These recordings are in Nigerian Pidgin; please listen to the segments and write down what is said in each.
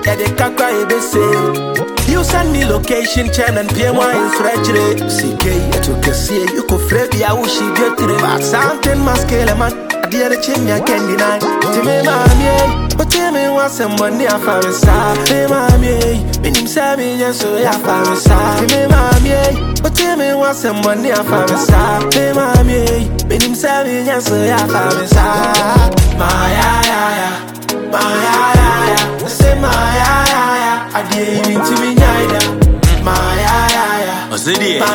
yeah they can't cry they say. You send me location, chain and PMY in French. CK, I took a see you could free I wish you get to the back. Something masculine, man. I did a chin, I can't deny. Timmy, mammy, but Timmy was some money I found inside. Hey, mammy, when him saving, yes, so I found inside. Timmy, mammy, but Timmy was some money I found inside. Hey, mammy, when him saving, yes, so I found inside. My, say my, I didn't mean to be neither. My, what's it here?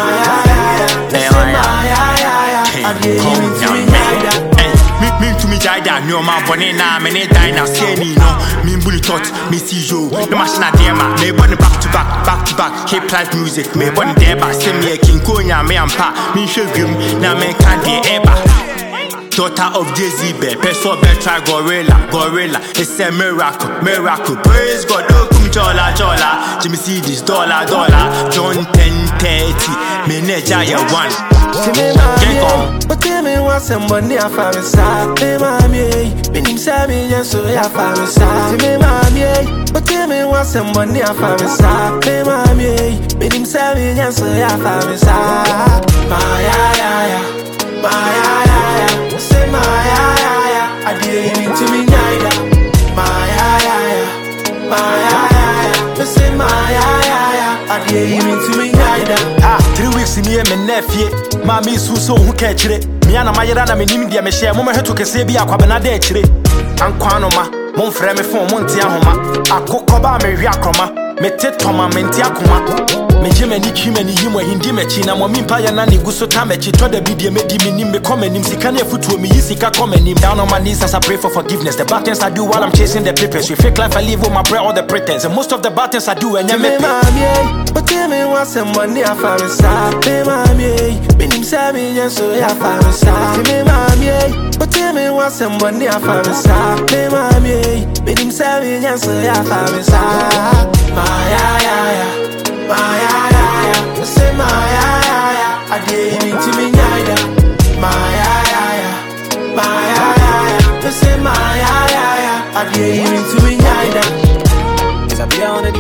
Me to me jada no man bone na me ne die na see ni no me bully tot me see yo no machine adema me born back to back hip life music me born there ba say me king konya me ampa me hwedwum na me can dey eba. Daughter of Jezebel, person better gorilla. It's a miracle. Praise God, don't come chola. Jimmy see this dollar. John 10:30, me neja ya one. But tell me what's some money I found inside. Hey, mommy, when him say me, yes, so I found inside. Hey, mommy, but tell me what's some money I found inside. Hey, mommy, when him say me, yes, so I found inside. Say my I didn't mean to be neither. Say my I didn't mean to be neither. 3 weeks in here, me nephew, mommy so who catch it. Me and my yara me nim dia me share mo heto kese bi akwabena de akire. Ankwano ma, mo mfrɛ me phone mo ntia homa. Akokoba me hwi akroma, me tetoma me ntia koma. Me jeme ni twime ni yimo hindi mechi na mo mimpa ya na ne guso ta mechi to da bidie me di me nim me come nim sika na futuo me yisika come nim down on my knees as I pray for forgiveness. The bad things I do while I'm chasing the papers. You fake life I live with my prayer all the pretense. And most of the bad things I do and you me but tell me what's some money I found inside. Hey, mommy, when him say me, yes, so I found inside. Hey, mommy, but tell me what's some money I found inside. Hey, mommy, when him say me, yes, so I found inside. Say my I didn't mean to be neither. Say my I didn't mean to be neither. 'Cause I be on the